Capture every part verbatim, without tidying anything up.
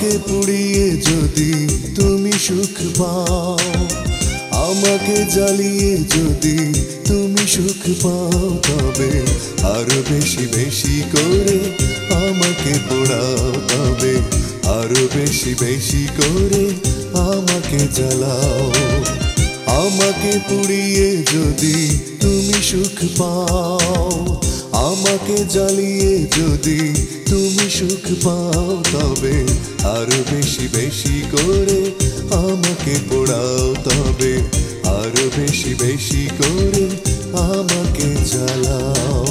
আমাকে পুড়িয়ে যদি তুমি সুখ পাও, আমাকে জ্বালিয়ে যদি তুমি সুখ পাও, তবে আরো বেশি বেশি করে আমাকে পোড়াও, তবে আরো বেশি বেশি করে আমাকে জ্বালাও। আমাকে পুড়িয়ে যদি তুমি সুখ পাও, আমাকে জ্বালিয়ে যদি তুমি সুখ পাও, তবে আরো বেশি বেশি করে আমাকে পোড়াও, তবে আরো বেশি বেশি করে আমাকে জ্বালাও।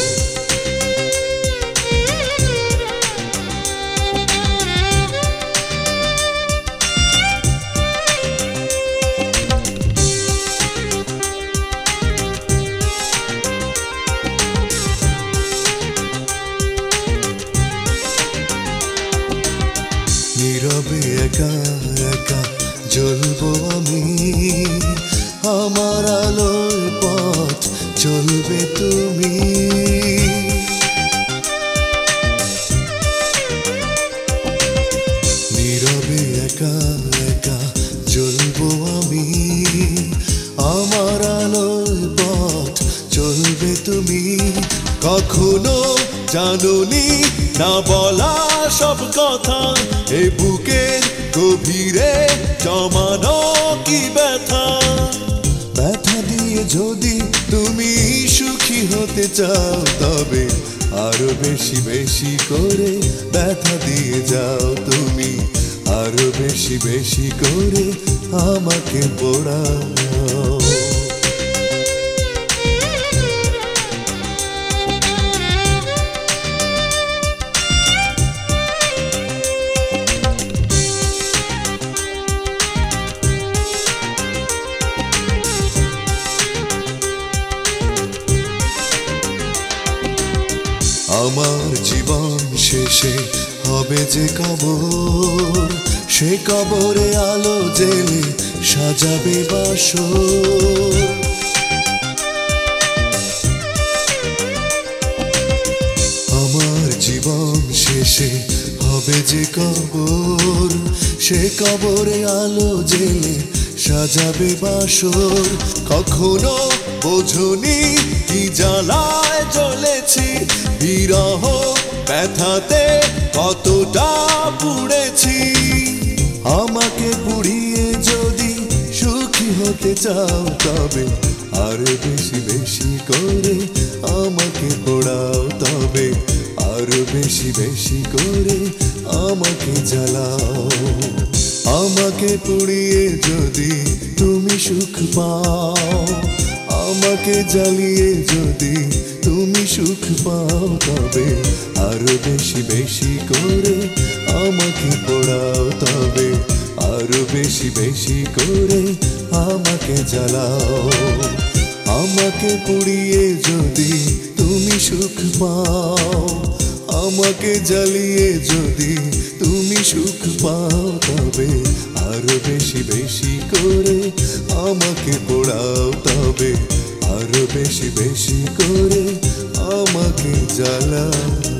নীরবে একা একা জ্বলবো আমি, আমার আলোর পথ চলবে তুমি। নীরবে একা একা জ্বলবো আমি, আমার আলোর পথ চলবে তুমি। কখনো জানুনি না বলা সব কথা, এ বুকের গভীরে জমানো কি ব্যথা। ব্যথা দিয়ে যদি তুমি সুখী হতে চাও, তবে আরো বেশি বেশি করে ব্যথা দিয়ে যাও তুমি, আরো বেশি বেশি করে আমাকে পোড়াও। আমার জীবন শেষে হবে যে কবর, সে কবরে আলো জেলে সাজাবে বাসর। আমার জীবন শেষে হবে যে কবর, সে কবরে আলো জেলে সাজাবে বাসর। কখনো বোঝনি কি জ্বালায় জ্বলেছি, বিরহ ব্যথাতে কতটা পুড়েছি। আমাকে পুড়িয়ে যদি সুখী হতে চাও, তবে আরো বেশি বেশি করে আমাকে পোড়াও, তবে আরো বেশি বেশি করে আমাকে জ্বালাও। আমাকে পুড়িয়ে যদি তুমি সুখ পাও, আমাকে জ্বালিয়ে যদি তুমি সুখ পাও, তবে আরো বেশি বেশি করে আমাকে পোড়াও, তবে আরো বেশি বেশি করে আমাকে জ্বালাও। আমাকে পুড়িয়ে যদি তুমি সুখ পাও, আমাকে জ্বালিয়ে যদি তুমি সুখ পাও, তবে আরো বেশি বেশি করে আমাকে পোড়াও, তবে আরো বেশি বেশি করে আমাকে জ্বালাও।